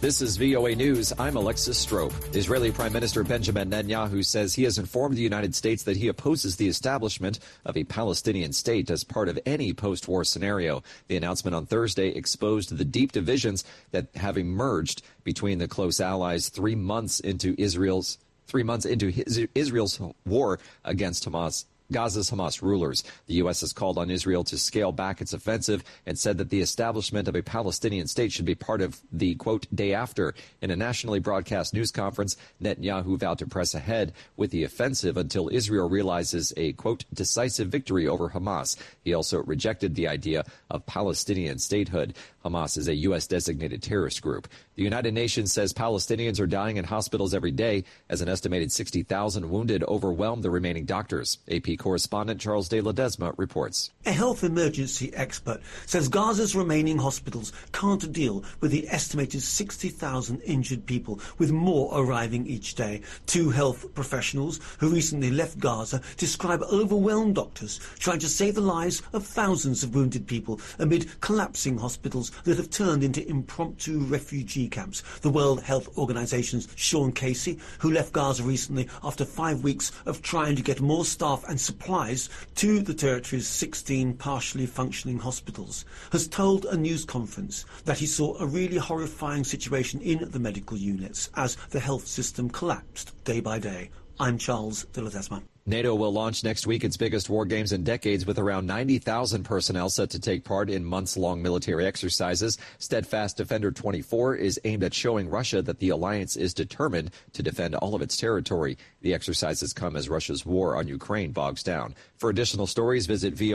This is VOA News. I'm Alexis Strope. Israeli Prime Minister Benjamin Netanyahu says he has informed the United States that he opposes the establishment of a Palestinian state as part of any post-war scenario. The announcement on Thursday exposed the deep divisions that have emerged between the close allies 3 months into Israel's war against Hamas. Gaza's Hamas rulers. The U.S. has called on Israel to scale back its offensive and said that the establishment of a Palestinian state should be part of the, quote, day after. In a nationally broadcast news conference, Netanyahu vowed to press ahead with the offensive until Israel realizes a, quote, decisive victory over Hamas. He also rejected the idea of Palestinian statehood. Hamas is a U.S.-designated terrorist group. The United Nations says Palestinians are dying in hospitals every day as an estimated 60,000 wounded overwhelm the remaining doctors. AP correspondent Charles de Ledesma reports. A health emergency expert says Gaza's remaining hospitals can't deal with the estimated 60,000 injured people, with more arriving each day. Two health professionals who recently left Gaza describe overwhelmed doctors trying to save the lives of thousands of wounded people amid collapsing hospitals that have turned into impromptu refugee camps. The World Health Organization's Sean Casey, who left Gaza recently after 5 weeks of trying to get more staff and supplies to the territory's 16 partially functioning hospitals, has told a news conference that he saw a really horrifying situation in the medical units as the health system collapsed day by day. I'm Charles de Ledesma. NATO will launch next week its biggest war games in decades, with around 90,000 personnel set to take part in months-long military exercises. Steadfast Defender 24 is aimed at showing Russia that the alliance is determined to defend all of its territory. The exercises come as Russia's war on Ukraine bogs down. For additional stories, visit VOA.